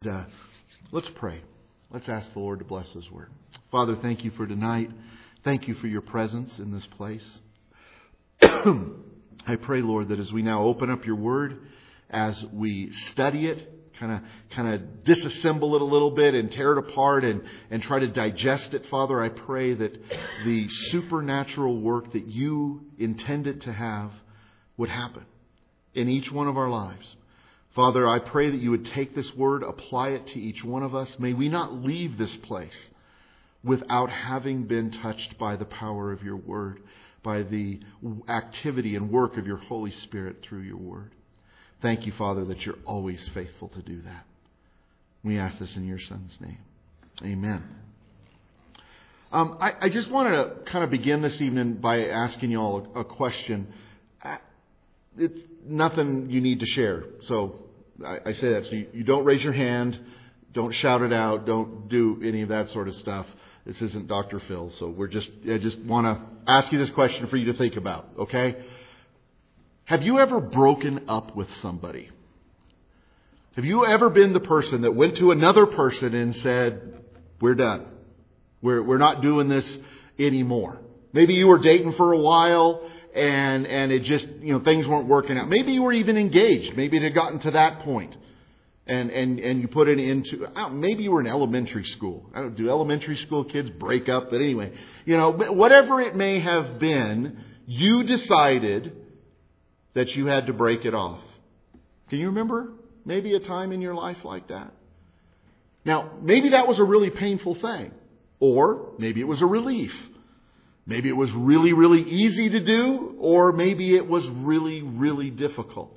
Let's pray. Let's ask the Lord to bless His Word. Father, thank You for tonight. Thank You for Your presence in this place. I pray, Lord, that as we now open up Your Word, as we study it, kind of disassemble it a little bit and tear it apart and try to digest it, Father, I pray that the supernatural work that You intend it to have would happen in each one of our lives. Father, I pray that You would take this word, apply it to each one of us. May we not leave this place without having been touched by the power of Your word, by the activity and work of Your Holy Spirit through Your word. Thank You, Father, that You're always faithful to do that. We ask this in Your Son's name. Amen. I just wanted to kind of begin this evening by asking you all a question. It's nothing you need to share. So I say that. So you don't raise your hand. Don't shout it out. Don't do any of that sort of stuff. This isn't Dr. Phil. So I just want to ask you this question for you to think about. Okay? Have you ever broken up with somebody? Have you ever been the person that went to another person and said, we're done. We're not doing this anymore. Maybe you were dating for a while and it just, things weren't working out. Maybe you were even engaged. Maybe it had gotten to that point. And you put it into, maybe you were in elementary school. Do elementary school kids break up? But anyway, whatever it may have been, you decided that you had to break it off. Can you remember maybe a time in your life like that? Now, maybe that was a really painful thing. Or maybe it was a relief. Maybe it was really, really easy to do. Or maybe it was really, really difficult.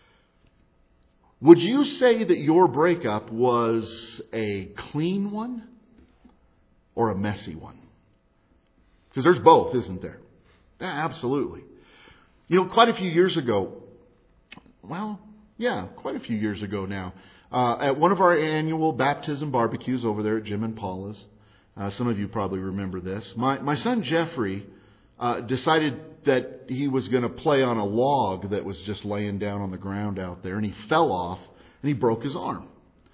Would you say that your breakup was a clean one or a messy one? Because there's both, isn't there? Yeah, absolutely. Quite a few years ago, quite a few years ago now, at one of our annual baptism barbecues over there at Jim and Paula's, some of you probably remember this, my son Jeffrey decided that he was going to play on a log that was just laying down on the ground out there, and he fell off and he broke his arm.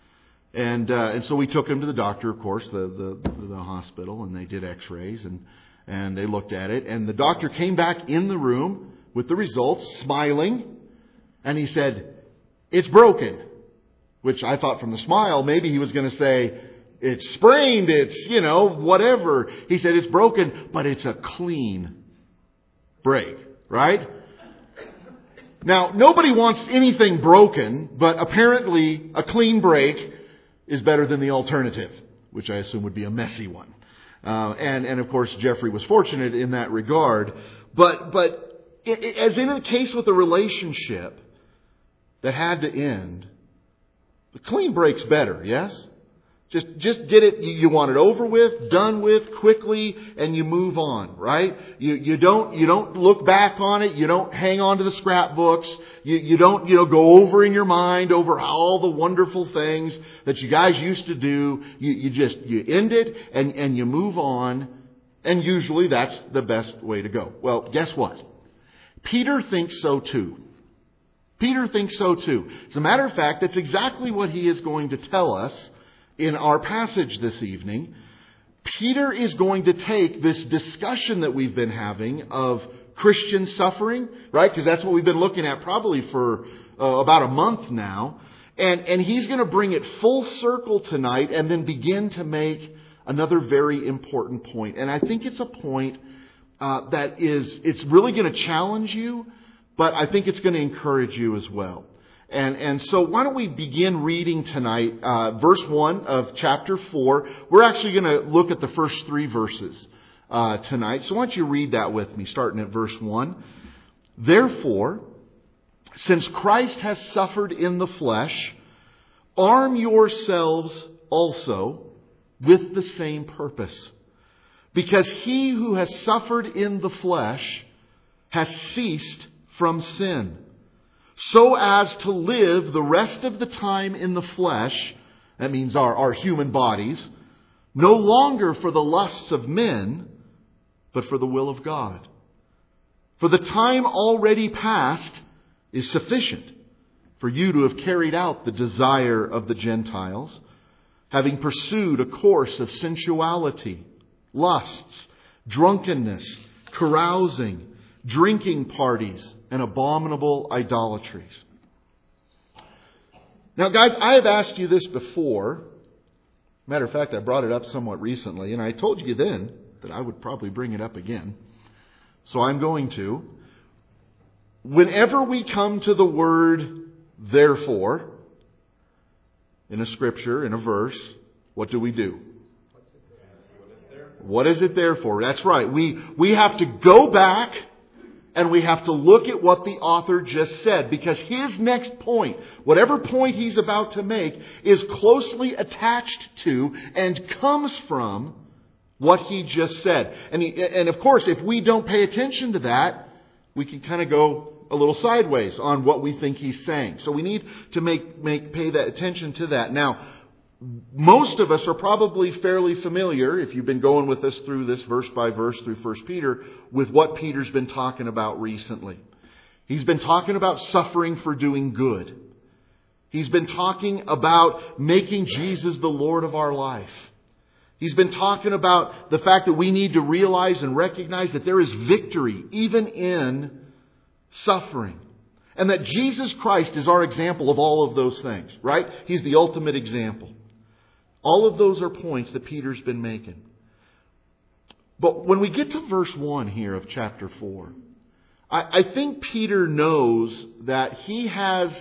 And so we took him to the doctor, of course, the hospital, and they did x-rays and they looked at it, and the doctor came back in the room with the results, smiling, and he said, "It's broken," which I thought from the smile, maybe he was going to say, "It's sprained, it's, whatever." He said, "It's broken, but it's a clean break," right? Now, nobody wants anything broken, but apparently a clean break is better than the alternative, which I assume would be a messy one. And of course, Jeffrey was fortunate in that regard. But as in a case with a relationship that had to end, the clean break's better, yes? Just get it, you want it over with, done with, quickly, and you move on, right? You don't look back on it, you don't hang on to the scrapbooks, you don't, go over in your mind over all the wonderful things that you guys used to do. You end it and you move on, and usually that's the best way to go. Well, guess what? Peter thinks so too. Peter thinks so too. As a matter of fact, that's exactly what he is going to tell us in our passage this evening. Peter is going to take this discussion that we've been having of Christian suffering, right? Because that's what we've been looking at probably for about a month now. And he's going to bring it full circle tonight and then begin to make another very important point. And I think it's a point it's really going to challenge you, but I think it's going to encourage you as well. And so why don't we begin reading tonight, verse 1 of chapter 4. We're actually going to look at the first 3 verses tonight. So why don't you read that with me, starting at verse 1. "Therefore, since Christ has suffered in the flesh, arm yourselves also with the same purpose. Because he who has suffered in the flesh has ceased from sin, so as to live the rest of the time in the flesh," that means our human bodies, "no longer for the lusts of men, but for the will of God. For the time already past is sufficient for you to have carried out the desire of the Gentiles, having pursued a course of sensuality, lusts, drunkenness, carousing, drinking parties, and abominable idolatries. Now, guys, I have asked you this before. Matter of fact, I brought it up somewhat recently, and I told you then that I would probably bring it up again. So I'm going to. Whenever we come to the word therefore, in a scripture, in a verse, what do? What is it there for? That's right. We have to go back and we have to look at what the author just said, because his next point, whatever point he's about to make, is closely attached to and comes from what he just said. And of course, if we don't pay attention to that, we can kind of go a little sideways on what we think he's saying. So we need to pay that attention to that. Now, most of us are probably fairly familiar, if you've been going with us through this verse by verse through 1 Peter, with what Peter's been talking about recently. He's been talking about suffering for doing good. He's been talking about making Jesus the Lord of our life. He's been talking about the fact that we need to realize and recognize that there is victory even in suffering. And that Jesus Christ is our example of all of those things, right? He's the ultimate example. All of those are points that Peter's been making. But when we get to verse 1 here of chapter 4, I think Peter knows that he has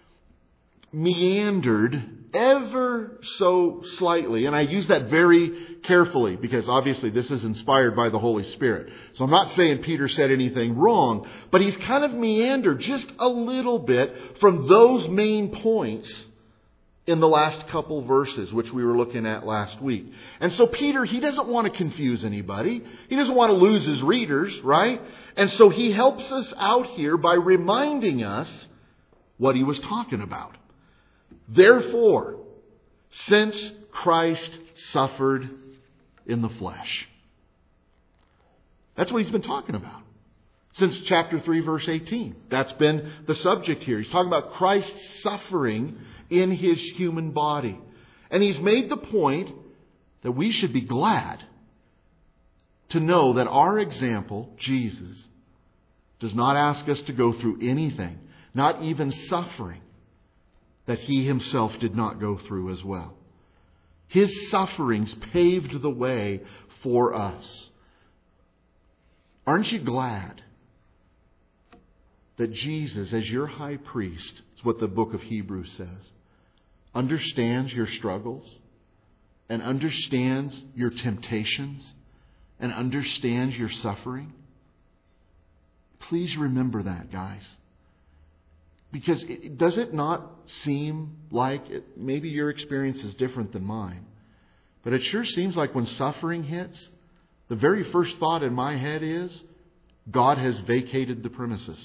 meandered ever so slightly. And I use that very carefully because obviously this is inspired by the Holy Spirit. So I'm not saying Peter said anything wrong, but he's kind of meandered just a little bit from those main points in the last couple verses, which we were looking at last week. And so Peter, he doesn't want to confuse anybody. He doesn't want to lose his readers, right? And so he helps us out here by reminding us what he was talking about. Therefore, since Christ suffered in the flesh. That's what he's been talking about. Since chapter 3, verse 18. That's been the subject here. He's talking about Christ's suffering in his human body. And he's made the point that we should be glad to know that our example, Jesus, does not ask us to go through anything, not even suffering, that he himself did not go through as well. His sufferings paved the way for us. Aren't you glad that Jesus, as your high priest, is what the book of Hebrews says, understands your struggles and understands your temptations and understands your suffering? Please remember that, guys. Because does it not seem like, maybe your experience is different than mine, but it sure seems like when suffering hits, the very first thought in my head is, God has vacated the premises.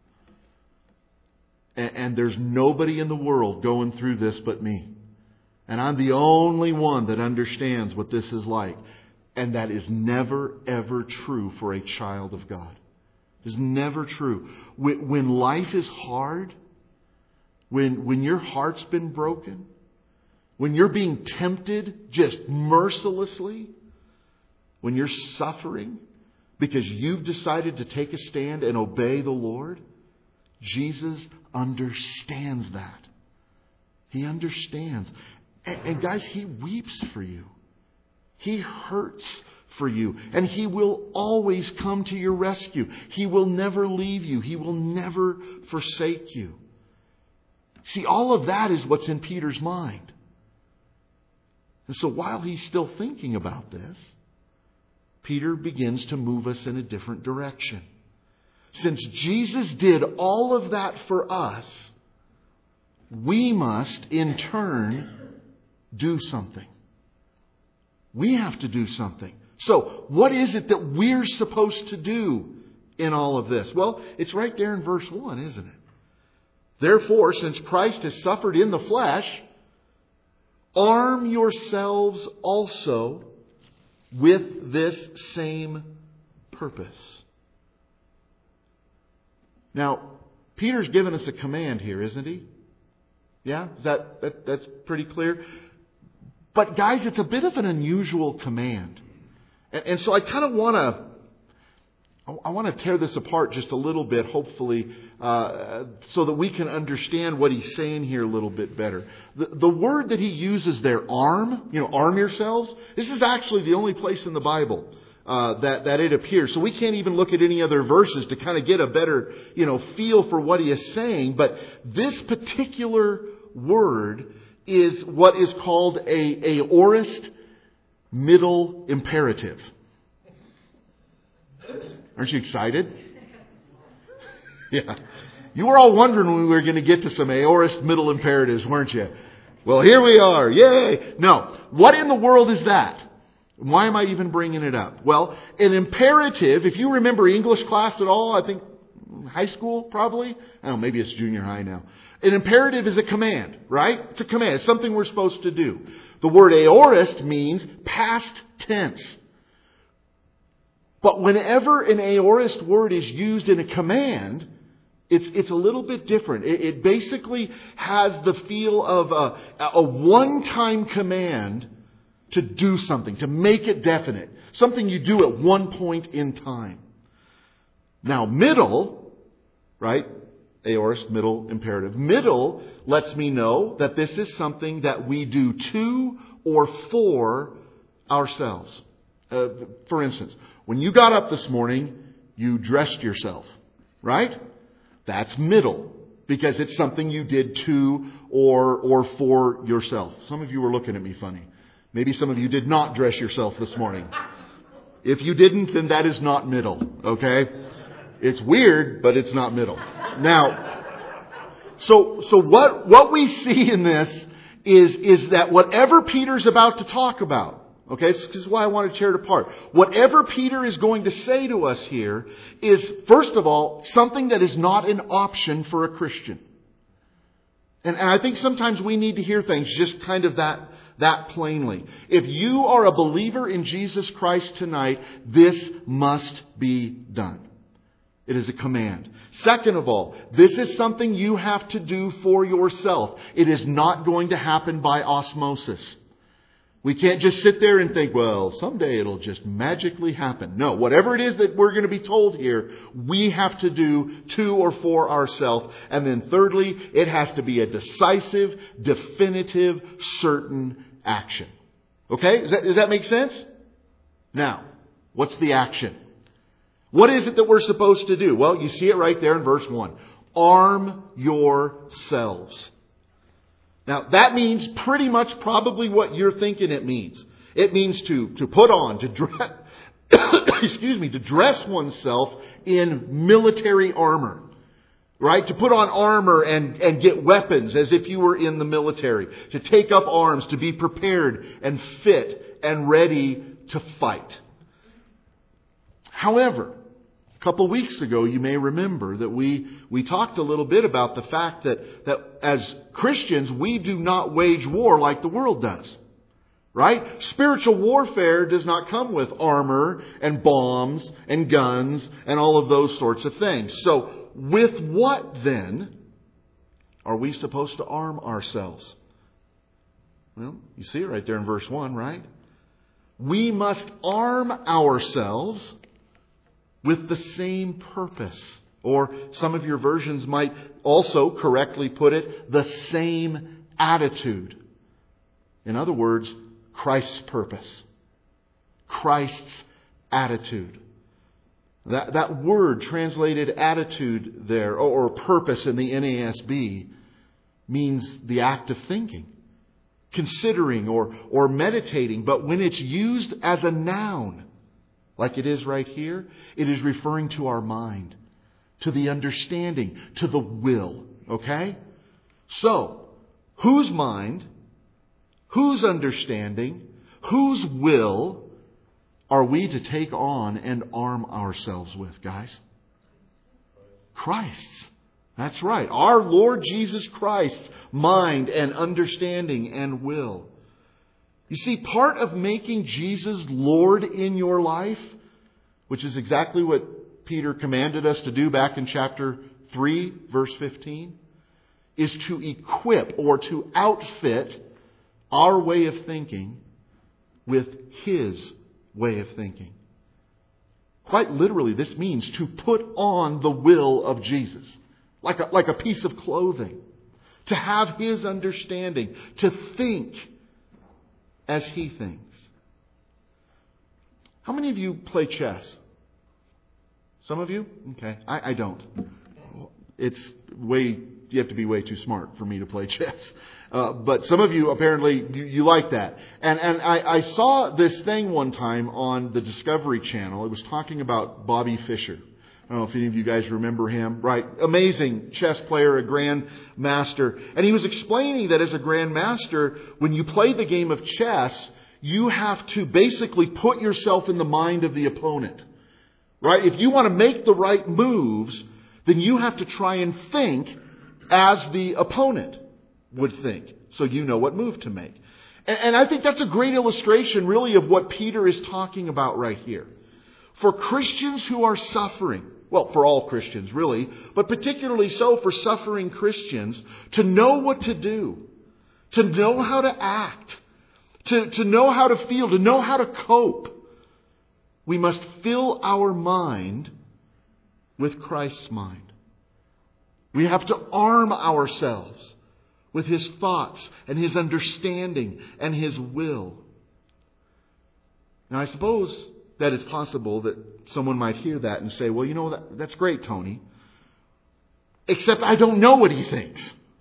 And there's nobody in the world going through this but me. And I'm the only one that understands what this is like. And that is never, ever true for a child of God. It is never true. When life is hard, when your heart's been broken, when you're being tempted just mercilessly, when you're suffering because you've decided to take a stand and obey the Lord, Jesus understands that. He understands. And guys, He weeps for you. He hurts for you. And He will always come to your rescue. He will never leave you. He will never forsake you. See, all of that is what's in Peter's mind. And so while he's still thinking about this, Peter begins to move us in a different direction. Since Jesus did all of that for us, we must in turn do something. We have to do something. So, what is it that we're supposed to do in all of this? Well, it's right there in verse 1, isn't it? Therefore, since Christ has suffered in the flesh, arm yourselves also with this same purpose. Now, Peter's given us a command here, isn't he? Yeah? That's pretty clear? But guys, it's a bit of an unusual command. And so I kind of want to tear this apart just a little bit, hopefully, so that we can understand what he's saying here a little bit better. The word that he uses there, arm, arm yourselves, this is actually the only place in the Bible that it appears. So we can't even look at any other verses to kind of get a better, feel for what he is saying. But this particular word is what is called a aorist middle imperative. Aren't you excited? Yeah. You were all wondering when we were going to get to some aorist middle imperatives, weren't you? Well, here we are. Yay! No. What in the world is that? Why am I even bringing it up? Well, an imperative, if you remember English class at all, I think high school probably. I don't know, maybe it's junior high now. An imperative is a command, right? It's a command. It's something we're supposed to do. The word aorist means past tense. But whenever an aorist word is used in a command, it's a little bit different. It basically has the feel of a one-time command to do something, to make it definite. Something you do at one point in time. Now, middle, right? Aorist, middle, imperative. Middle lets me know that this is something that we do to or for ourselves. For instance, when you got up this morning, you dressed yourself, right? That's middle, because it's something you did to or for yourself. Some of you were looking at me funny. Maybe some of you did not dress yourself this morning. If you didn't, then that is not middle, okay? It's weird, but it's not middle. Now, so what we see in this is that whatever Peter's about to talk about, okay, this is why I want to tear it apart. Whatever Peter is going to say to us here is, first of all, something that is not an option for a Christian. And I think sometimes we need to hear things just kind of that plainly. If you are a believer in Jesus Christ tonight, this must be done. It is a command. Second of all, this is something you have to do for yourself. It is not going to happen by osmosis. We can't just sit there and think, well, someday it'll just magically happen. No, whatever it is that we're going to be told here, we have to do to or for ourselves. And then thirdly, it has to be a decisive, definitive, certain action. Okay? Does that make sense? Now, what's the action? What is it that we're supposed to do? Well, you see it right there in verse 1. Arm yourselves. Now, that means pretty much probably what you're thinking it means. It means to put on, to dress, to dress oneself in military armor. Right? To put on armor and get weapons as if you were in the military. To take up arms, to be prepared and fit and ready to fight. However, a couple weeks ago, you may remember that we talked a little bit about the fact that as Christians, we do not wage war like the world does. Right? Spiritual warfare does not come with armor and bombs and guns and all of those sorts of things. So, with what then are we supposed to arm ourselves? Well, you see it right there in verse 1, right? We must arm ourselves with the same purpose. Or some of your versions might also correctly put it, the same attitude. In other words, Christ's purpose. Christ's attitude. That word translated attitude there, or purpose in the NASB, means the act of thinking, considering or meditating. But when it's used as a noun, like it is right here, it is referring to our mind, to the understanding, to the will. Okay? So, whose mind, whose understanding, whose will are we to take on and arm ourselves with, guys? Christ's. That's right. Our Lord Jesus Christ's mind and understanding and will. You see, part of making Jesus Lord in your life, which is exactly what Peter commanded us to do back in chapter 3, verse 15, is to equip or to outfit our way of thinking with His way of thinking. Quite literally, this means to put on the will of Jesus, like a piece of clothing, to have His understanding, to think as He thinks. How many of you play chess? Some of you? Okay, I don't. You have to be way too smart for me to play chess. But some of you, apparently, you like that. And I saw this thing one time on the Discovery Channel. It was talking about Bobby Fischer. I don't know if any of you guys remember him. Right. Amazing chess player, a grandmaster. And he was explaining that as a grandmaster, when you play the game of chess, you have to basically put yourself in the mind of the opponent. Right? If you want to make the right moves, then you have to try and think as the opponent would think, so you know what move to make. And I think that's a great illustration, really, of what Peter is talking about right here. For Christians who are suffering, well, for all Christians, really, but particularly so for suffering Christians, to know what to do, to know how to act, to know how to feel, to know how to cope, we must fill our mind with Christ's mind. We have to arm ourselves with His thoughts and His understanding and His will. Now, I suppose that it's possible that someone might hear that and say, well, you know, that's great, Tony. Except I don't know what he thinks.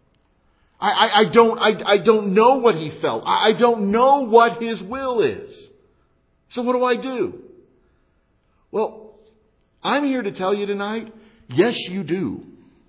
I don't know what he felt. I don't know what his will is. So what do I do? Well, I'm here to tell you tonight, yes, you do.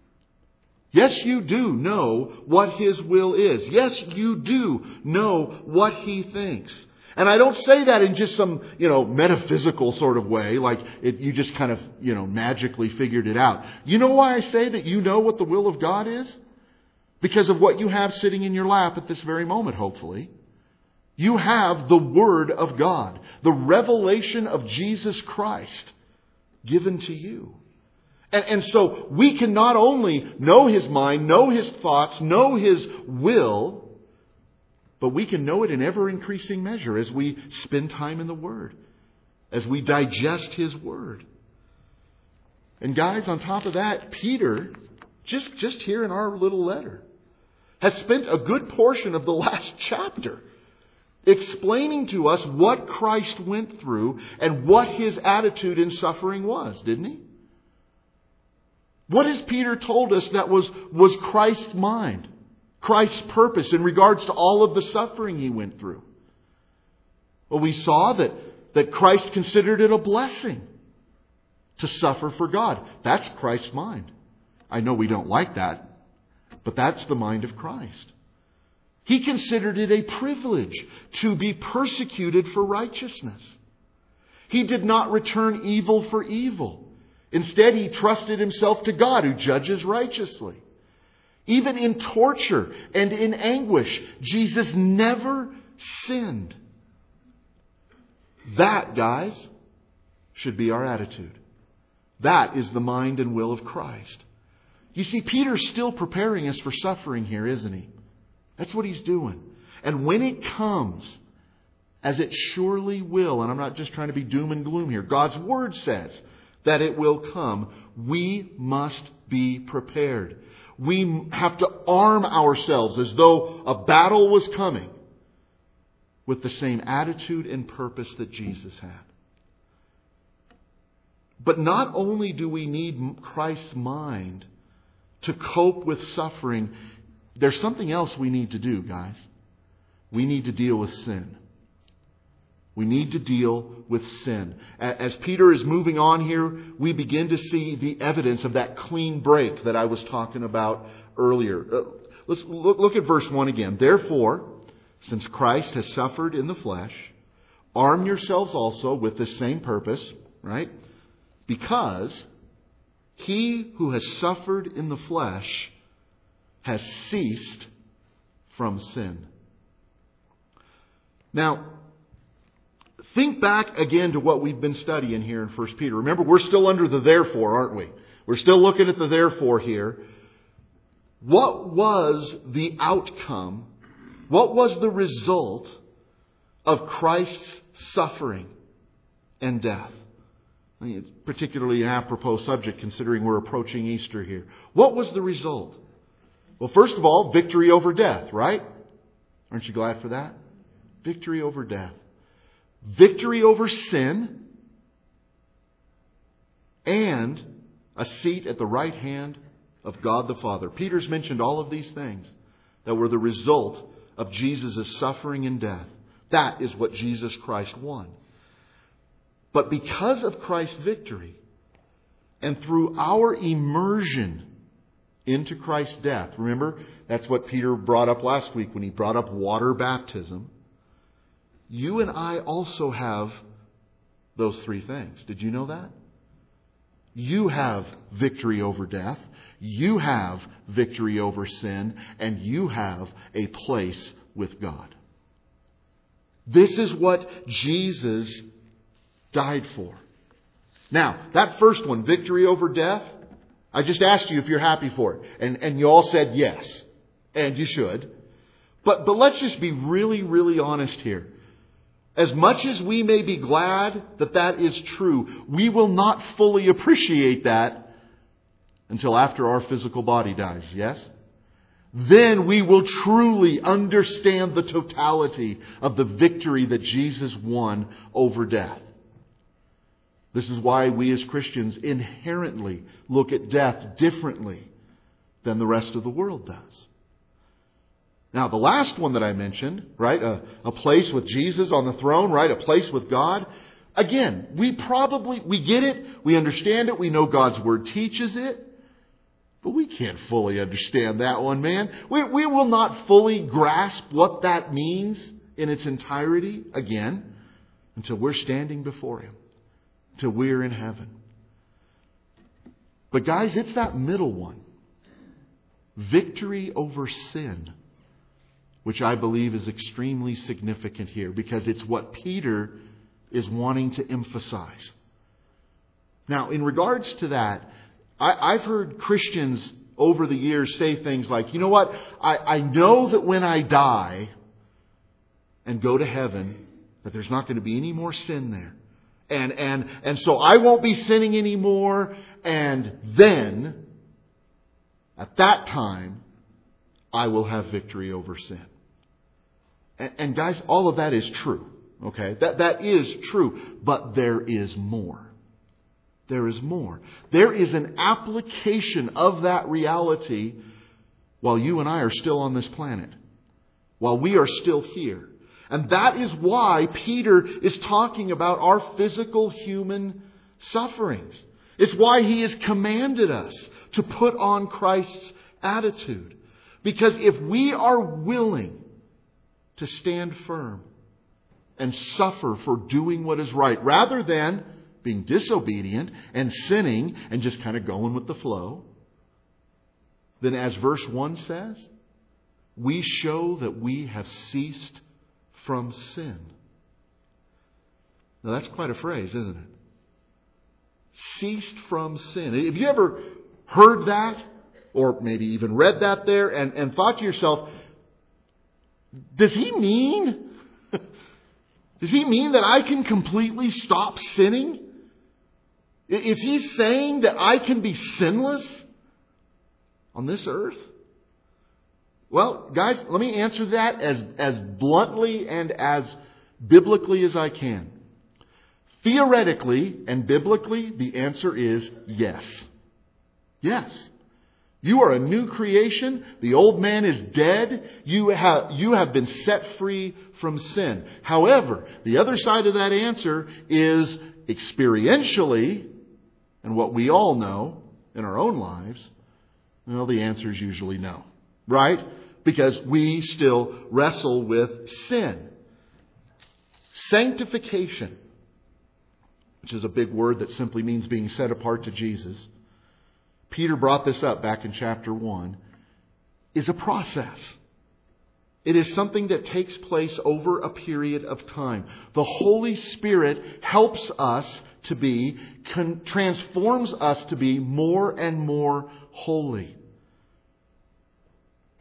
Yes, you do know what His will is. Yes, you do know what He thinks. And I don't say that in just some, metaphysical sort of way, like you just kind of, magically figured it out. You know why I say that you know what the will of God is? Because of what you have sitting in your lap at this very moment, hopefully. You have the Word of God, the revelation of Jesus Christ given to you. And so we can not only know His mind, know His thoughts, know His will, but we can know it in ever-increasing measure as we spend time in the Word, as we digest His Word. And guys, on top of that, Peter, just here in our little letter, has spent a good portion of the last chapter explaining to us what Christ went through and what His attitude in suffering was, didn't he? What has Peter told us that was Christ's mind, Christ's purpose in regards to all of the suffering He went through? Well, we saw that Christ considered it a blessing to suffer for God. That's Christ's mind. I know we don't like that, but that's the mind of Christ. He considered it a privilege to be persecuted for righteousness. He did not return evil for evil. Instead, He trusted Himself to God, who judges righteously. Even in torture and in anguish, Jesus never sinned. That, guys, should be our attitude. That is the mind and will of Christ. You see, Peter's still preparing us for suffering here, isn't he? That's what he's doing. And when it comes, as it surely will, and I'm not just trying to be doom and gloom here, God's Word says that it will come, we must be prepared. We have to arm ourselves as though a battle was coming with the same attitude and purpose that Jesus had. But not only do we need Christ's mind to cope with suffering, there's something else we need to do, guys. We need to deal with sin. We need to deal with sin. As Peter is moving on here, we begin to see the evidence of that clean break that I was talking about earlier. Let's look at verse 1 again. Therefore, since Christ has suffered in the flesh, arm yourselves also with the same purpose, right? Because He who has suffered in the flesh has ceased from sin. Now, think back again to what we've been studying here in 1 Peter. Remember, we're still under the therefore, aren't we? We're still looking at the therefore here. What was the outcome? What was the result of Christ's suffering and death? I mean, it's particularly an apropos subject considering we're approaching Easter here. What was the result? Well, first of all, victory over death, right? Aren't you glad for that? Victory over death. Victory over sin. And a seat at the right hand of God the Father. Peter's mentioned all of these things that were the result of Jesus' suffering and death. That is what Jesus Christ won. But because of Christ's victory, and through our immersion into Christ's death, remember, that's what Peter brought up last week when he brought up water baptism. You and I also have those three things. Did you know that? You have victory over death, you have victory over sin, and you have a place with God. This is what Jesus died for. Now, that first one, victory over death, I just asked you if you're happy for it. And you all said yes. And you should. But let's just be really, really honest here. As much as we may be glad that that is true, we will not fully appreciate that until after our physical body dies, yes? Then we will truly understand the totality of the victory that Jesus won over death. This is why we as Christians inherently look at death differently than the rest of the world does. Now, the last one that I mentioned, right, a place with Jesus on the throne, right, a place with God. Again, we get it, we understand it, we know God's Word teaches it, but we can't fully understand that one, man. We will not fully grasp what that means in its entirety, again, until we're standing before Him, until we're in heaven. But guys, it's that middle one. Victory over sin, which I believe is extremely significant here because it's what Peter is wanting to emphasize. Now, in regards to that, I've heard Christians over the years say things like, you know what, I know that when I die and go to heaven, that there's not going to be any more sin there. And so I won't be sinning anymore, and then, at that time, I will have victory over sin. And guys, all of that is true. Okay? That is true. But there is more. There is more. There is an application of that reality while you and I are still on this planet. While we are still here. And that is why Peter is talking about our physical human sufferings. It's why he has commanded us to put on Christ's attitude. Because if we are willing to stand firm and suffer for doing what is right, rather than being disobedient and sinning and just kind of going with the flow, then as verse 1 says, we show that we have ceased from sin. Now that's quite a phrase, isn't it? Ceased from sin. Have you ever heard that? Or maybe even read that there and thought to yourself, does he mean that I can completely stop sinning? Is he saying that I can be sinless on this earth? Well, guys, let me answer that as bluntly and as biblically as I can. Theoretically and biblically, the answer is yes. Yes. You are a new creation. The old man is dead. You have been set free from sin. However, the other side of that answer is experientially, and what we all know in our own lives, well, the answer is usually no. Right? Because we still wrestle with sin. Sanctification, which is a big word that simply means being set apart to Jesus. Peter brought this up back in chapter 1, is a process. It is something that takes place over a period of time. The Holy Spirit helps us to be, transforms us to be more and more holy.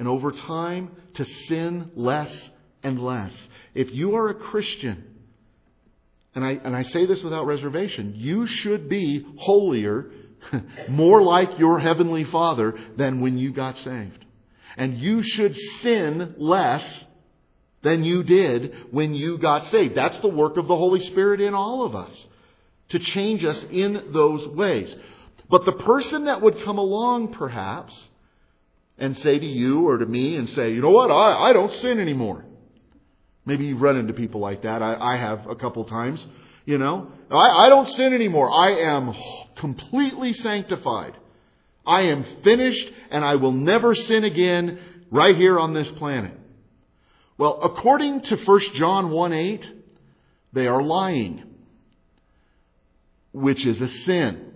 and over time to sin less and less. If you are a Christian, and I say this without reservation, you should be holier, more like your Heavenly Father than when you got saved. And you should sin less than you did when you got saved. That's the work of the Holy Spirit in all of us, to change us in those ways. But the person that would come along, perhaps, and say to you or to me and say, you know what, I don't sin anymore. Maybe you've run into people like that. I have a couple times. You know, I don't sin anymore. I am completely sanctified. I am finished and I will never sin again right here on this planet. Well, according to 1 John 1:8, they are lying, which is a sin.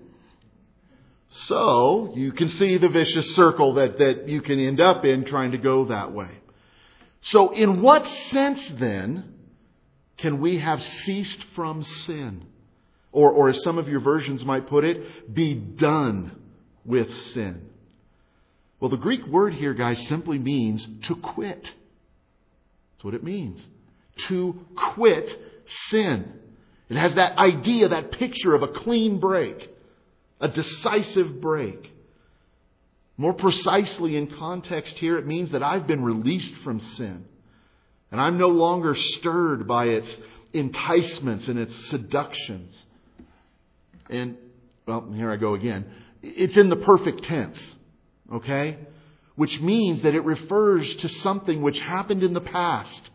So you can see the vicious circle that you can end up in trying to go that way. So in what sense then can we have ceased from sin? Or as some of your versions might put it, be done with sin. Well, the Greek word here, guys, simply means to quit. That's what it means. To quit sin. It has that idea, that picture of a clean break. A decisive break. More precisely in context here, it means that I've been released from sin. And I'm no longer stirred by its enticements and its seductions. And, well, here I go again. It's in the perfect tense. Okay? Which means that it refers to something which happened in the past,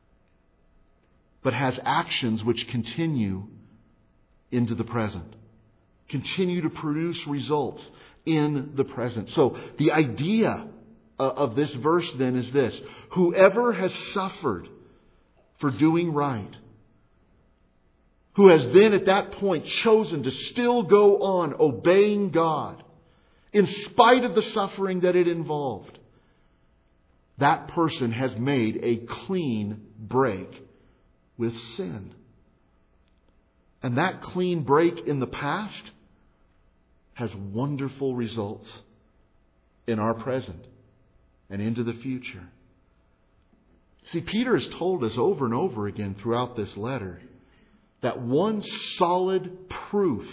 but has actions which continue into the present. Continue to produce results in the present. So the idea of this verse then is this: whoever has suffered for doing right, who has then at that point chosen to still go on obeying God in spite of the suffering that it involved, that person has made a clean break with sin. And that clean break in the past has wonderful results in our present and into the future. See, Peter has told us over and over again throughout this letter that one solid proof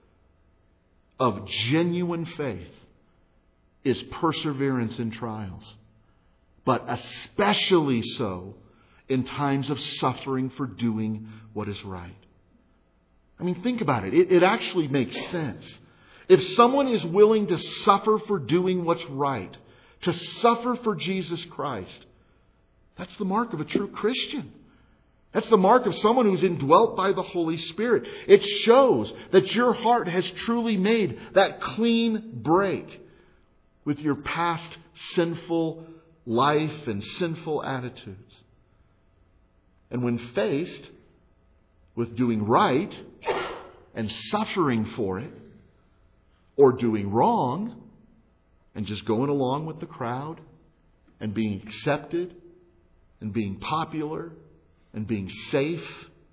of genuine faith is perseverance in trials, but especially so in times of suffering for doing what is right. I mean, think about it. It actually makes sense. If someone is willing to suffer for doing what's right, to suffer for Jesus Christ, that's the mark of a true Christian. That's the mark of someone who's indwelt by the Holy Spirit. It shows that your heart has truly made that clean break with your past sinful life and sinful attitudes. And when faced with doing right and suffering for it, or doing wrong and just going along with the crowd and being accepted and being popular and being safe,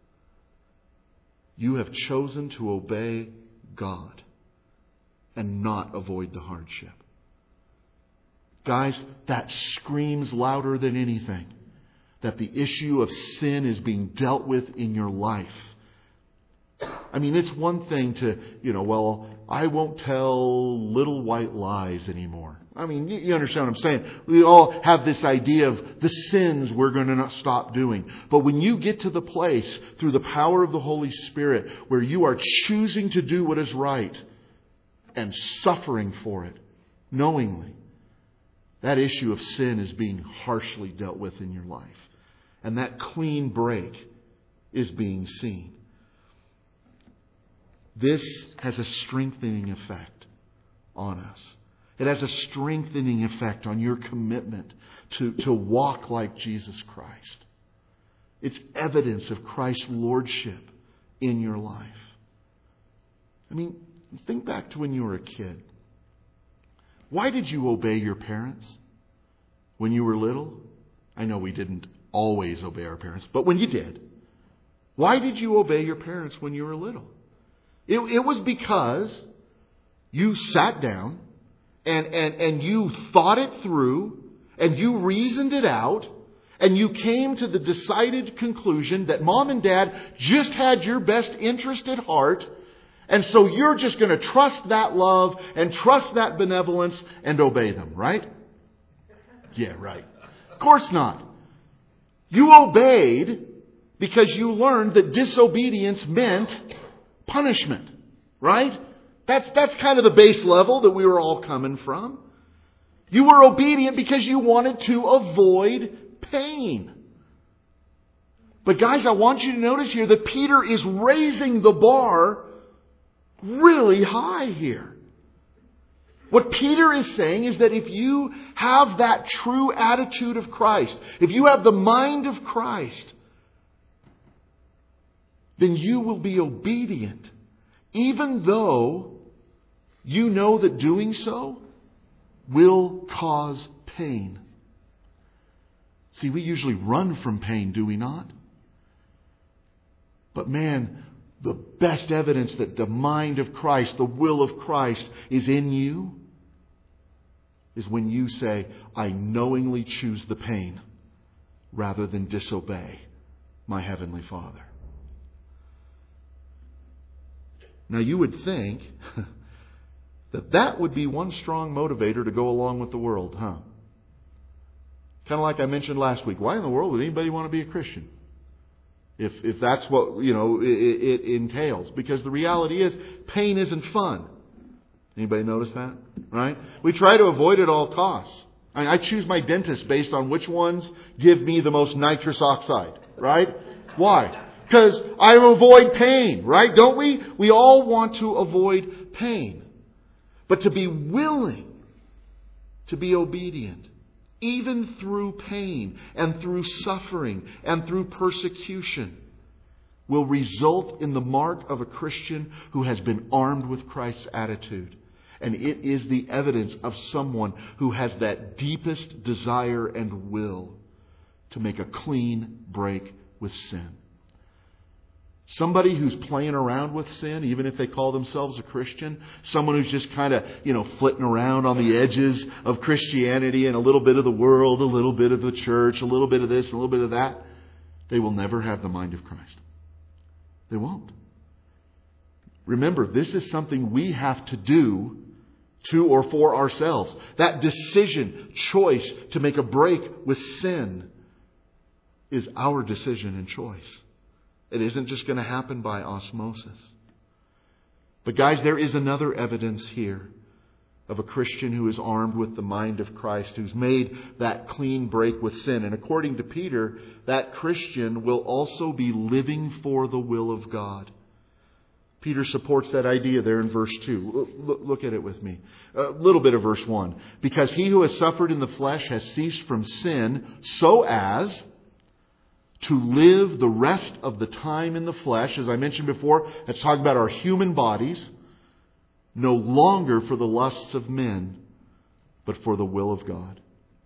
you have chosen to obey God and not avoid the hardship. Guys, that screams louder than anything that the issue of sin is being dealt with in your life. I mean, it's one thing to, well, I won't tell little white lies anymore. I mean, you understand what I'm saying. We all have this idea of the sins we're going to not stop doing. But when you get to the place through the power of the Holy Spirit where you are choosing to do what is right and suffering for it knowingly, that issue of sin is being harshly dealt with in your life. And that clean break is being seen. This has a strengthening effect on us. It has a strengthening effect on your commitment to walk like Jesus Christ. It's evidence of Christ's lordship in your life. I mean, think back to when you were a kid. Why did you obey your parents when you were little? I know we didn't always obey our parents, but when you did, why did you obey your parents when you were little? It was because you sat down and you thought it through and you reasoned it out, and you came to the decided conclusion that Mom and Dad just had your best interest at heart, and so you're just going to trust that love and trust that benevolence and obey them, right? Yeah, right. Of course not. You obeyed because you learned that disobedience meant punishment, right? That's kind of the base level that we were all coming from. You were obedient because you wanted to avoid pain. But guys, I want you to notice here that Peter is raising the bar really high here. What Peter is saying is that if you have that true attitude of Christ, if you have the mind of Christ, then you will be obedient, even though you know that doing so will cause pain. See, we usually run from pain, do we not? But man, the best evidence that the mind of Christ, the will of Christ is in you is when you say, I knowingly choose the pain rather than disobey my Heavenly Father. Now you would think that would be one strong motivator to go along with the world, huh? Kind of like I mentioned last week. Why in the world would anybody want to be a Christian? If that's what, it entails. Because the reality is, pain isn't fun. Anybody notice that? Right? We try to avoid it at all costs. I choose my dentist based on which ones give me the most nitrous oxide. Right? Why? Because I avoid pain. Right? Don't we? We all want to avoid pain. But to be willing to be obedient, even through pain and through suffering and through persecution, will result in the mark of a Christian who has been armed with Christ's attitude. And it is the evidence of someone who has that deepest desire and will to make a clean break with sin. Somebody who's playing around with sin, even if they call themselves a Christian, someone who's just kind of, flitting around on the edges of Christianity and a little bit of the world, a little bit of the church, a little bit of this, a little bit of that, they will never have the mind of Christ. They won't. Remember, this is something we have to do to or for ourselves. That decision, choice to make a break with sin is our decision and choice. It isn't just going to happen by osmosis. But guys, there is another evidence here of a Christian who is armed with the mind of Christ, who's made that clean break with sin. And according to Peter, that Christian will also be living for the will of God. Peter supports that idea there in verse 2. Look at it with me. A little bit of verse 1. Because he who has suffered in the flesh has ceased from sin, so as to live the rest of the time in the flesh. As I mentioned before, that's talking about our human bodies. No longer for the lusts of men, but for the will of God.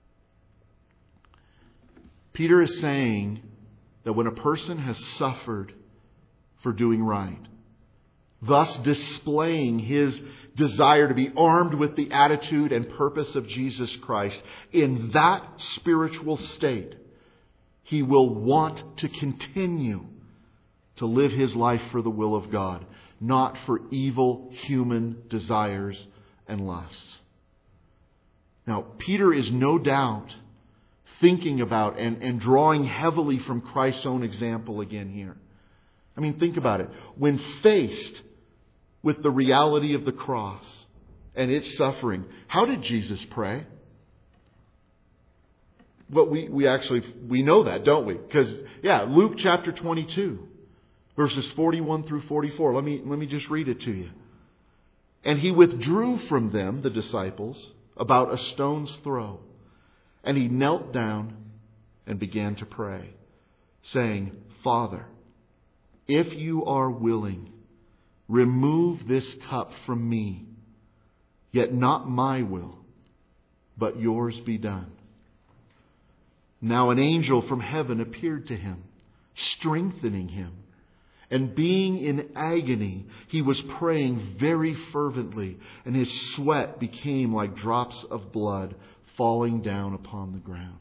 Peter is saying that when a person has suffered for doing right, thus displaying his desire to be armed with the attitude and purpose of Jesus Christ, in that spiritual state, he will want to continue to live his life for the will of God, not for evil human desires and lusts. Now, Peter is no doubt thinking about and drawing heavily from Christ's own example again here. I mean, think about it. When faced with the reality of the cross and its suffering, how did Jesus pray? But we know that, don't we? Because, Luke chapter 22, verses 41 through 44. Let me just read it to you. And he withdrew from them, the disciples, about a stone's throw. And he knelt down and began to pray, saying, Father, if you are willing, remove this cup from me. Yet not my will, but yours be done. Now an angel from heaven appeared to him, strengthening him. And being in agony, he was praying very fervently, and his sweat became like drops of blood falling down upon the ground.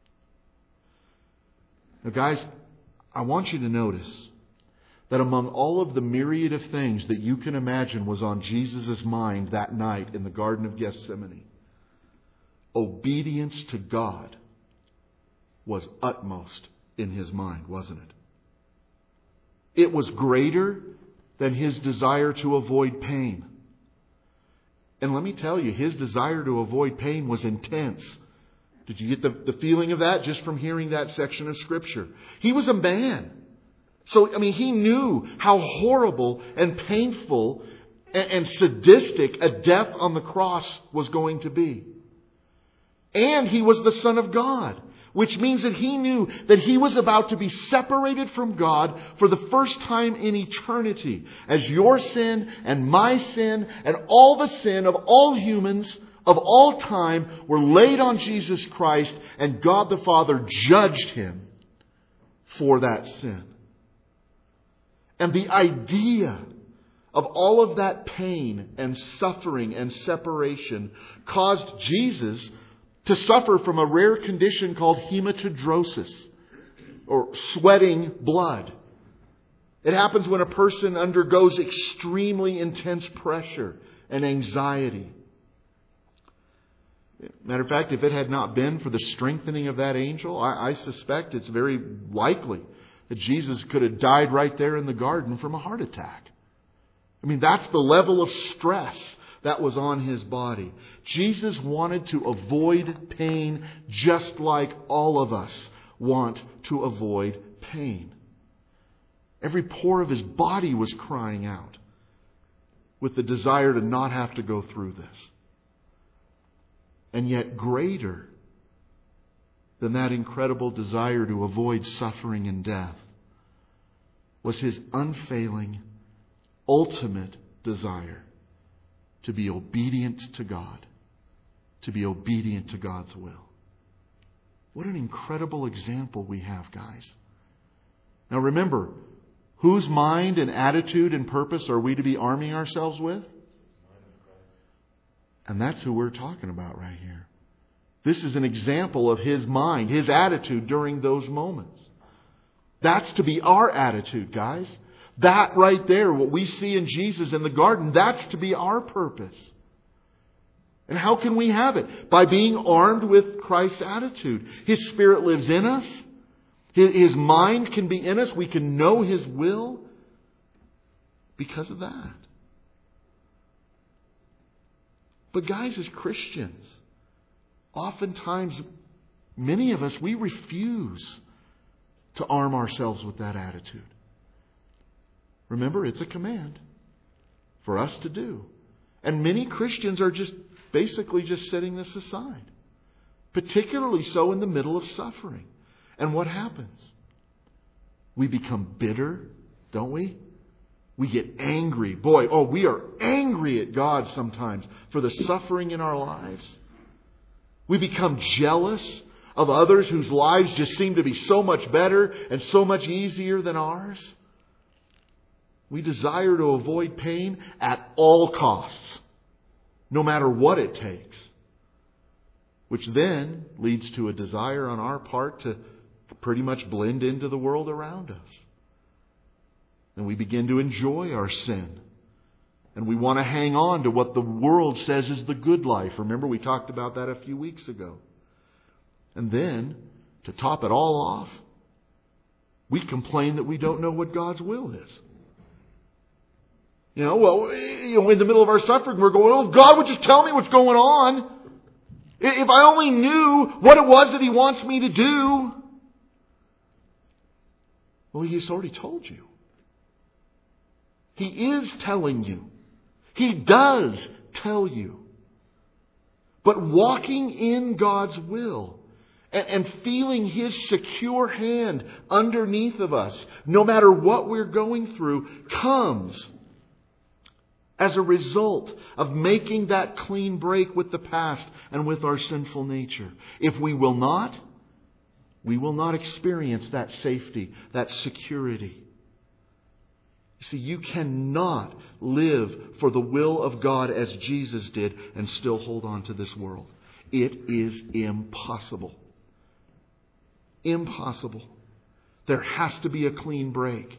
Now, guys, I want you to notice that among all of the myriad of things that you can imagine was on Jesus' mind that night in the Garden of Gethsemane, obedience to God was utmost in His mind, wasn't it? It was greater than His desire to avoid pain. And let me tell you, His desire to avoid pain was intense. Did you get the feeling of that just from hearing that section of Scripture? He was a man. So, He knew how horrible and painful and sadistic a death on the cross was going to be. And He was the Son of God, which means that He knew that He was about to be separated from God for the first time in eternity, as your sin and my sin and all the sin of all humans of all time were laid on Jesus Christ, and God the Father judged Him for that sin. And the idea of all of that pain and suffering and separation caused Jesus to suffer from a rare condition called hematidrosis, or sweating blood. It happens when a person undergoes extremely intense pressure and anxiety. Matter of fact, if it had not been for the strengthening of that angel, I suspect it's very likely that Jesus could have died right there in the garden from a heart attack. That's the level of stress that was on His body. Jesus wanted to avoid pain just like all of us want to avoid pain. Every pore of His body was crying out with the desire to not have to go through this. And yet greater than that incredible desire to avoid suffering and death was His unfailing, ultimate desire to be obedient to God, to be obedient to God's will. What an incredible example we have, guys. Now remember, whose mind and attitude and purpose are we to be arming ourselves with? And that's who we're talking about right here. This is an example of His mind, His attitude during those moments. That's to be our attitude, guys. That right there, what we see in Jesus in the garden, that's to be our purpose. And how can we have it? By being armed with Christ's attitude. His Spirit lives in us. His mind can be in us. We can know His will because of that. But guys, as Christians, oftentimes, many of us, we refuse to arm ourselves with that attitude. Remember, it's a command for us to do. And many Christians are basically just setting this aside. Particularly so in the middle of suffering. And what happens? We become bitter, don't we? We get angry. We are angry at God sometimes for the suffering in our lives. We become jealous of others whose lives just seem to be so much better and so much easier than ours. We desire to avoid pain at all costs, no matter what it takes. Which then leads to a desire on our part to pretty much blend into the world around us. And we begin to enjoy our sin. And we want to hang on to what the world says is the good life. Remember, we talked about that a few weeks ago. And then, to top it all off, we complain that we don't know what God's will is. In the middle of our suffering, we're going, God would just tell me what's going on. If I only knew what it was that He wants me to do. Well, He's already told you. He is telling you. He does tell you. But walking in God's will and feeling His secure hand underneath of us, no matter what we're going through, comes as a result of making that clean break with the past and with our sinful nature. If we will not experience that safety, that security. See, you cannot live for the will of God as Jesus did and still hold on to this world. It is impossible. Impossible. There has to be a clean break.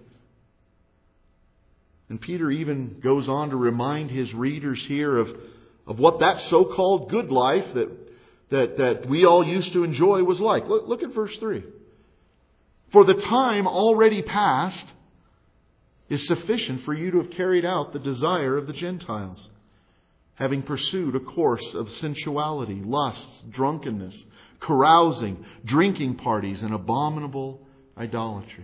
And Peter even goes on to remind his readers here of what that so-called good life that we all used to enjoy was like. Look at verse 3. For the time already past is sufficient for you to have carried out the desire of the Gentiles, having pursued a course of sensuality, lusts, drunkenness, carousing, drinking parties, and abominable idolatries.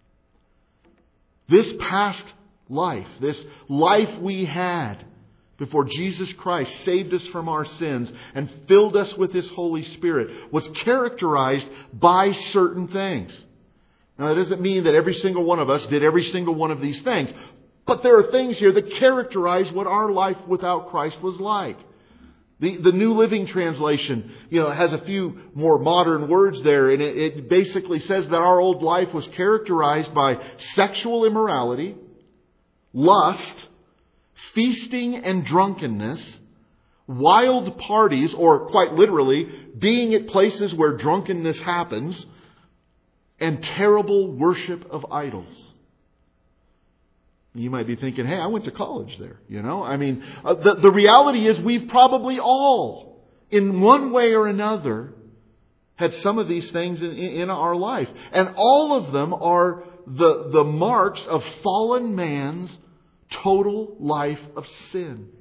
This past life, this life we had before Jesus Christ saved us from our sins and filled us with His Holy Spirit, was characterized by certain things. Now, that doesn't mean that every single one of us did every single one of these things. But there are things here that characterize what our life without Christ was like. The New Living Translation, has a few more modern words there, and it basically says that our old life was characterized by sexual immorality, lust, feasting and drunkenness, wild parties, or quite literally, being at places where drunkenness happens, and terrible worship of idols. You might be thinking, hey, I went to college there. The reality is we've probably all, in one way or another, had some of these things in our life. And all of them are the marks of fallen man's total life of sin.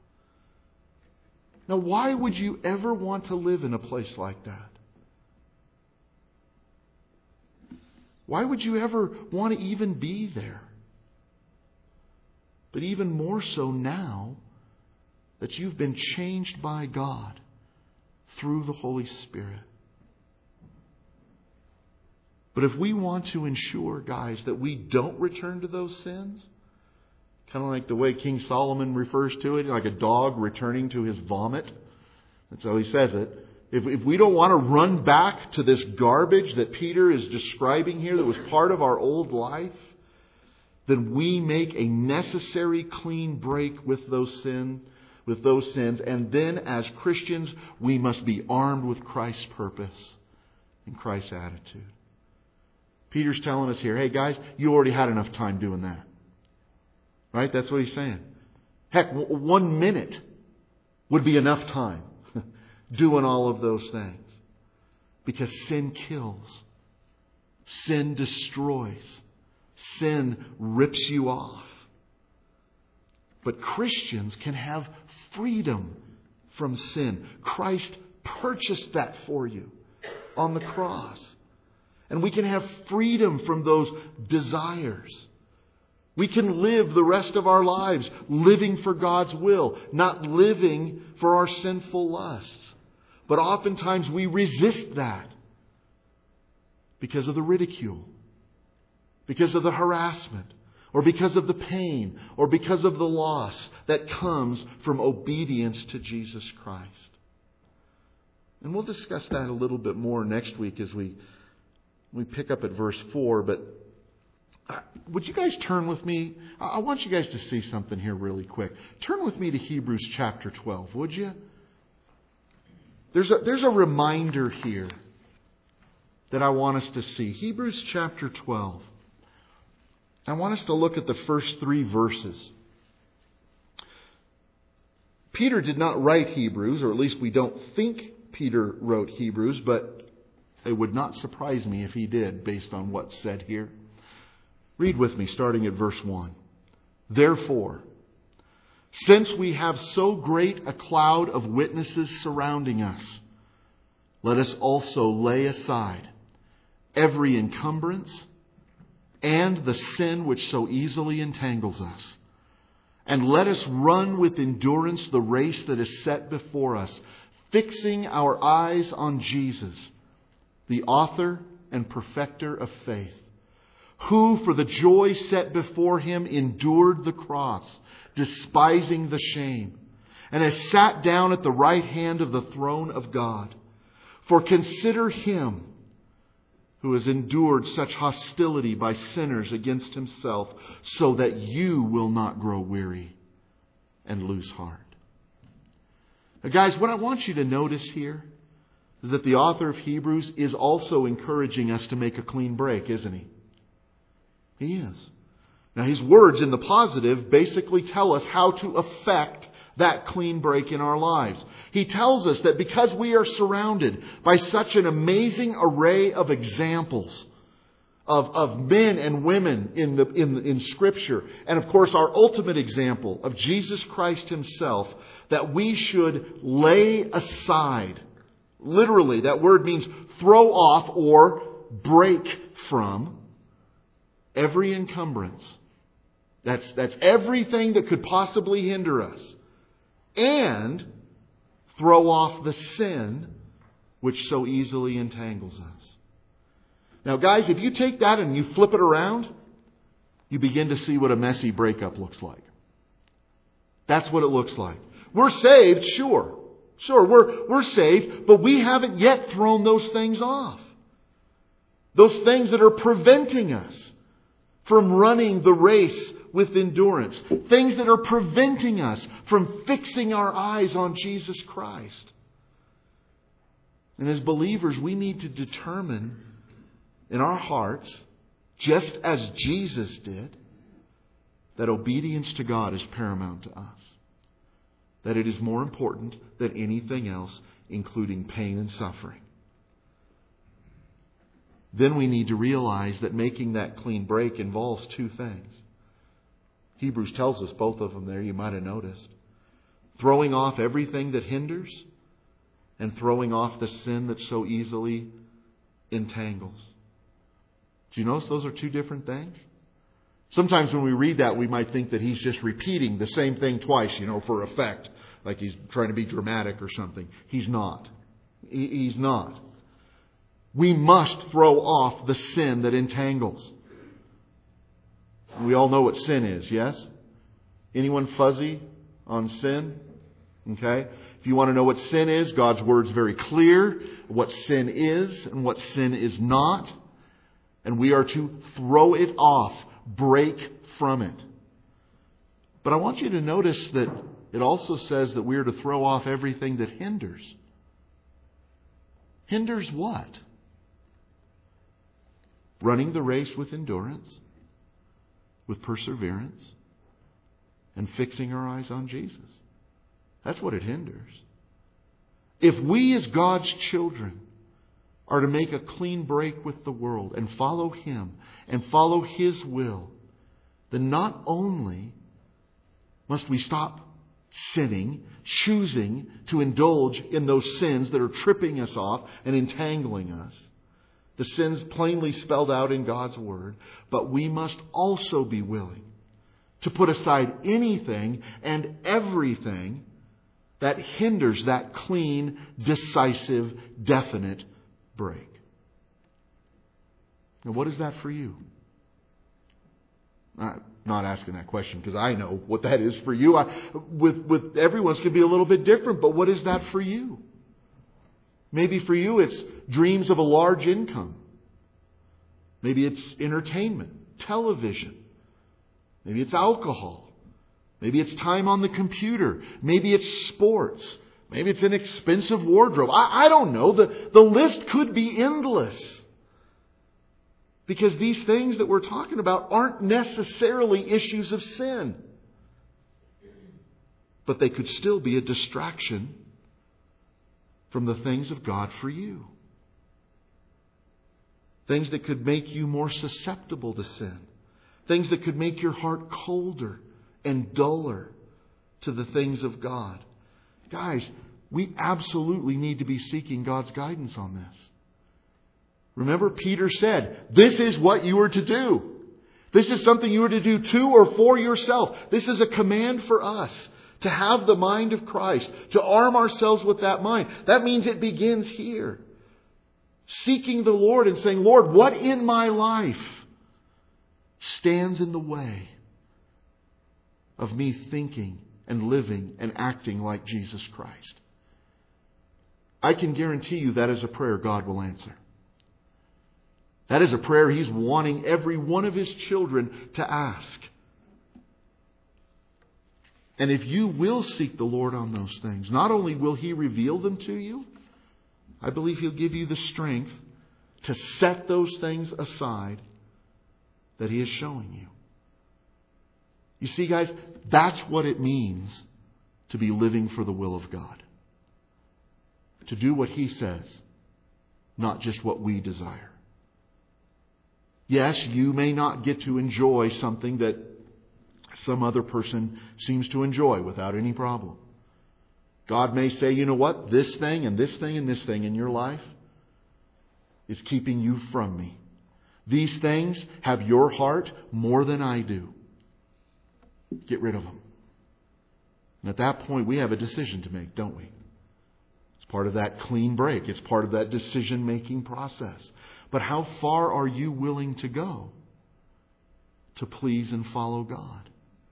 Now, why would you ever want to live in a place like that? Why would you ever want to even be there? But even more so now that you've been changed by God through the Holy Spirit. But if we want to ensure, guys, that we don't return to those sins, kind of like the way King Solomon refers to it, like a dog returning to his vomit. That's how he says it. If we don't want to run back to this garbage that Peter is describing here that was part of our old life, then we make a necessary clean break with those sins. And then as Christians, we must be armed with Christ's purpose and Christ's attitude. Peter's telling us here, hey guys, you already had enough time doing that. Right? That's what he's saying. Heck, 1 minute would be enough time doing all of those things. Because sin kills. Sin destroys. Sin rips you off. But Christians can have freedom from sin. Christ purchased that for you on the cross. And we can have freedom from those desires. We can live the rest of our lives living for God's will, not living for our sinful lusts. But oftentimes we resist that because of the ridicule, because of the harassment, or because of the pain, or because of the loss that comes from obedience to Jesus Christ. And we'll discuss that a little bit more next week as we pick up at verse 4. But would you guys turn with me? I want you guys to see something here really quick. Turn with me to Hebrews chapter 12, would you? There's a reminder here that I want us to see. Hebrews chapter 12. I want us to look at the first 3 verses. Peter did not write Hebrews, or at least we don't think Peter wrote Hebrews, but it would not surprise me if he did based on what's said here. Read with me, starting at verse 1. Therefore, since we have so great a cloud of witnesses surrounding us, let us also lay aside every encumbrance and the sin which so easily entangles us. And let us run with endurance the race that is set before us, fixing our eyes on Jesus, the author and perfecter of faith, who for the joy set before Him endured the cross, despising the shame, and has sat down at the right hand of the throne of God. For consider Him who has endured such hostility by sinners against Himself, so that you will not grow weary and lose heart. Now, guys, what I want you to notice here is that the author of Hebrews is also encouraging us to make a clean break, isn't he? He is. Now, his words in the positive basically tell us how to effect that clean break in our lives. He tells us that because we are surrounded by such an amazing array of examples of men and women in Scripture, and of course our ultimate example of Jesus Christ Himself, that we should lay aside. Literally, that word means throw off or break from every encumbrance. That's everything that could possibly hinder us. And throw off the sin which so easily entangles us. Now, guys, if you take that and you flip it around, you begin to see what a messy breakup looks like. That's what it looks like. We're saved, sure. Sure, we're saved, but we haven't yet thrown those things off. Those things that are preventing us from running the race with endurance. Things that are preventing us from fixing our eyes on Jesus Christ. And as believers, we need to determine in our hearts, just as Jesus did, that obedience to God is paramount to us. That it is more important than anything else, including pain and suffering. Then we need to realize that making that clean break involves two things. Hebrews tells us both of them there, you might have noticed. Throwing off everything that hinders and throwing off the sin that so easily entangles. Do you notice those are two different things? Sometimes when we read that, we might think that he's just repeating the same thing twice, for effect. Like he's trying to be dramatic or something. He's not. He's not. We must throw off the sin that entangles. We all know what sin is, yes? Anyone fuzzy on sin? Okay? If you want to know what sin is, God's Word's very clear. What sin is and what sin is not. And we are to throw it off. Break from it. But I want you to notice that it also says that we are to throw off everything that hinders. Hinders what? Running the race with endurance, with perseverance, and fixing our eyes on Jesus. That's what it hinders. If we as God's children are to make a clean break with the world and follow Him and follow His will, then not only must we stop sinning, choosing to indulge in those sins that are tripping us off and entangling us, the sins plainly spelled out in God's Word, but we must also be willing to put aside anything and everything that hinders that clean, decisive, definite break. Now, what is that for you? I'm not asking that question because I know what that is for you. With everyone's going to be a little bit different, but what is that for you? Maybe for you it's dreams of a large income. Maybe it's entertainment, television. Maybe it's alcohol. Maybe it's time on the computer. Maybe it's sports. Maybe it's an expensive wardrobe. I don't know. The list could be endless. Because these things that we're talking about aren't necessarily issues of sin. But they could still be a distraction from the things of God for you. Things that could make you more susceptible to sin. Things that could make your heart colder and duller to the things of God. Guys, we absolutely need to be seeking God's guidance on this. Remember, Peter said, this is what you are to do. This is something you are to do to or for yourself. This is a command for us to have the mind of Christ, to arm ourselves with that mind. That means it begins here. Seeking the Lord and saying, Lord, what in my life stands in the way of me thinking and living and acting like Jesus Christ? I can guarantee you that is a prayer God will answer. That is a prayer He's wanting every one of His children to ask. And if you will seek the Lord on those things, not only will He reveal them to you, I believe He'll give you the strength to set those things aside that He is showing you. You see, guys, that's what it means to be living for the will of God. To do what He says, not just what we desire. Yes, you may not get to enjoy something that some other person seems to enjoy without any problem. God may say, you know what, this thing and this thing and this thing in your life is keeping you from me. These things have your heart more than I do. Get rid of them. And at that point, we have a decision to make, don't we? It's part of that clean break. It's part of that decision-making process. But how far are you willing to go to please and follow God?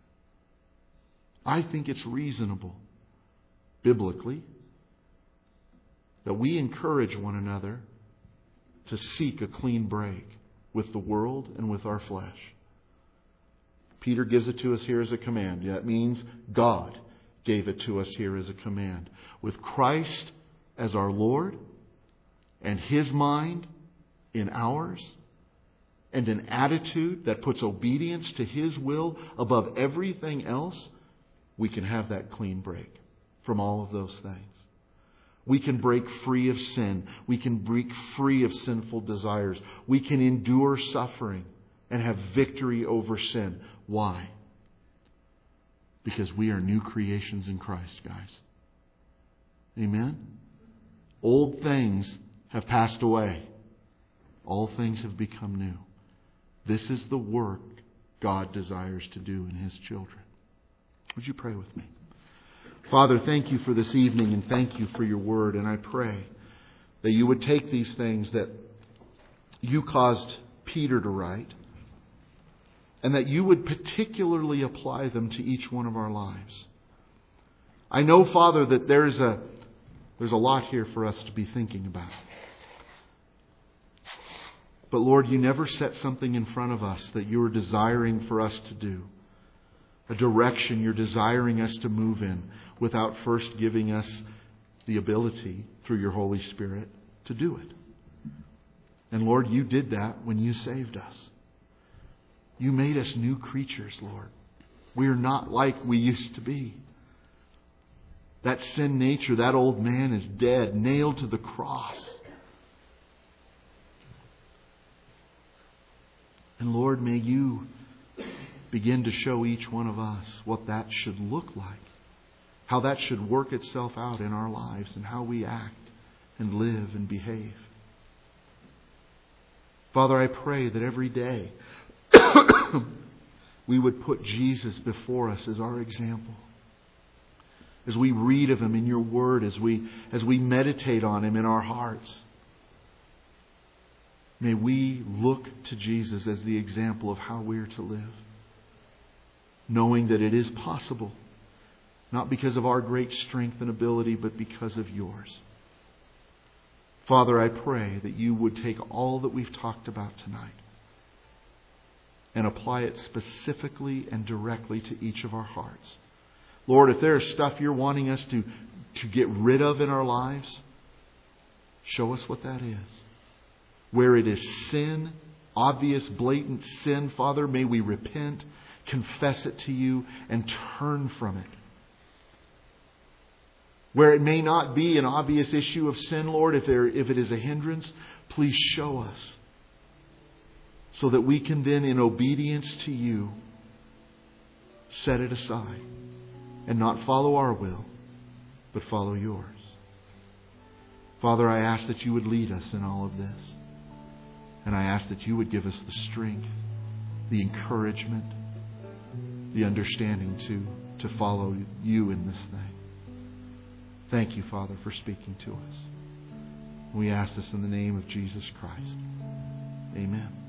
I think it's reasonable, biblically, that we encourage one another to seek a clean break with the world and with our flesh. Peter gives it to us here as a command. That means God gave it to us here as a command. With Christ as our Lord and His mind in ours, and an attitude that puts obedience to His will above everything else, we can have that clean break from all of those things. We can break free of sin. We can break free of sinful desires. We can endure suffering and have victory over sin. Why? Because we are new creations in Christ, guys. Amen? Old things have passed away. All things have become new. This is the work God desires to do in His children. Would you pray with me? Father, thank You for this evening and thank You for Your word. And I pray that You would take these things that You caused Peter to write and that You would particularly apply them to each one of our lives. I know, Father, that there's a lot here for us to be thinking about. But Lord, You never set something in front of us that You are desiring for us to do. A direction You're desiring us to move in without first giving us the ability through Your Holy Spirit to do it. And Lord, You did that when You saved us. You made us new creatures, Lord. We are not like we used to be. That sin nature, that old man is dead, nailed to the cross. And Lord, may You begin to show each one of us what that should look like. How that should work itself out in our lives and how we act and live and behave. Father, I pray that every day we would put Jesus before us as our example. As we read of Him in Your word, as we meditate on Him in our hearts. May we look to Jesus as the example of how we are to live. Knowing that it is possible. Not because of our great strength and ability, but because of Yours. Father, I pray that You would take all that we've talked about tonight and apply it specifically and directly to each of our hearts. Lord, if there is stuff You're wanting us to get rid of in our lives, show us what that is. Where it is sin, obvious, blatant sin, Father, may we repent, confess it to You, and turn from it. Where it may not be an obvious issue of sin, Lord, if it is a hindrance, please show us. So that we can then, in obedience to You, set it aside. And not follow our will, but follow Yours. Father, I ask that You would lead us in all of this. And I ask that You would give us the strength, the encouragement, the understanding to follow You in this thing. Thank You, Father, for speaking to us. We ask this in the name of Jesus Christ. Amen.